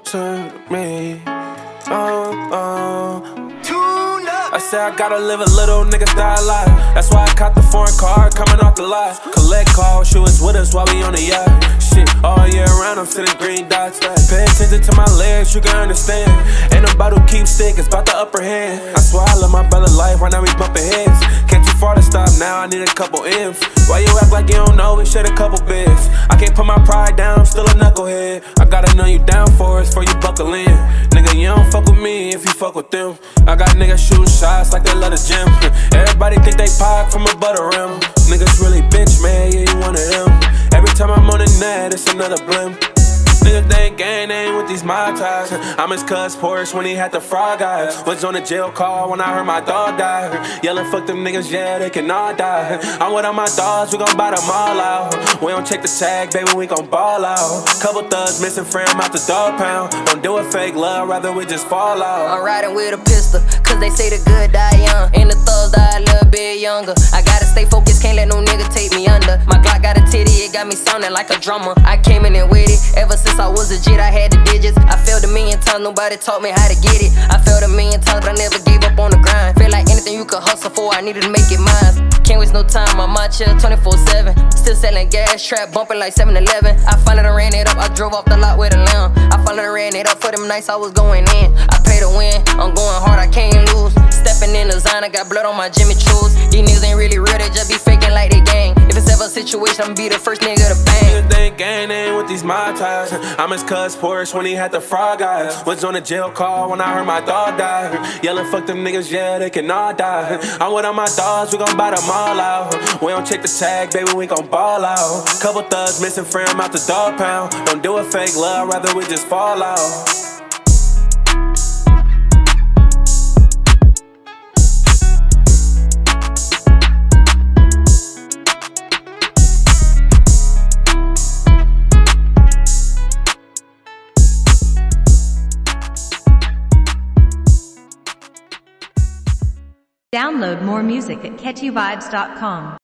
to me. I said I gotta live a little, nigga style life. That's why I caught the foreign car coming off the lot. Collect calls, she was with us while we on the yacht. Shit, all year round I'm sitting green dots. Pay attention to my legs, you can understand. Ain't nobody who keeps stick, it's about the upper hand. I swear I love my brother life, right now we bumping heads. Can't too far to stop now, I need a couple M's. Why you act like you don't know, we shed a couple bits. I can't put my pride down, I'm still a knucklehead. I gotta know you down for us before you buckle in. Nigga, you don't fuck with me if you fuck with them. I got niggas shooting shots like they love the gym. Everybody think they pop from a butter rim. Niggas really bitch, man, yeah, you one of them. Every time I'm on the net, it's another blimp. Niggas they ain't gang, they ain't with these my ties. I'm his cuz Porsche when he had the frog eyes. Was on a jail call when I heard my dog die. Yelling fuck them niggas, yeah, they can all die. I'm with all my dogs, we gon' buy them all out. We don't check the tag, baby, we gon' ball out. Couple thugs missing frame out the dog pound. Don't do it fake love, rather we just fall out. I'm riding with a pistol, cause they say the good die young. And the thugs die a little bit younger. I gotta stay focused, can't let no nigga take me under. My Glock got a titty, it got me sounding like a drummer. I came in and with it, ever since I was a jit, I had the digits. I failed a million times, nobody taught me how to get it. I failed a million times, but I never gave up on the grind. Feel like anything you could hustle for, I needed to make it mine. Can't waste no time, I'm out here 24/7. Still selling gas, trap bumping like 7-Eleven. I finally ran it up, I drove off the lot with a lamb. I finally ran it up for them nights I was going in. I pay to win, I'm going hard, I can't lose. Stepping in the zone, I got blood on my Jimmy Choos. These niggas ain't really real, they just be faking like they gang. If it's ever a situation, I'ma be the first nigga to bang. Niggas they ain't gang, they ain't with these my ties. I'm his cuz Porsche when he had the frog eyes. Was on a jail call when I heard my dog die. Yelling fuck them niggas, yeah, they can all die. I'm with all my dogs, we gon' buy them all out. We don't check the tag, baby, we gon' ball out. Couple thugs missing frame out the dog pound. Don't do it fake love, rather we just fall out. Download more music at catchyvibes.com.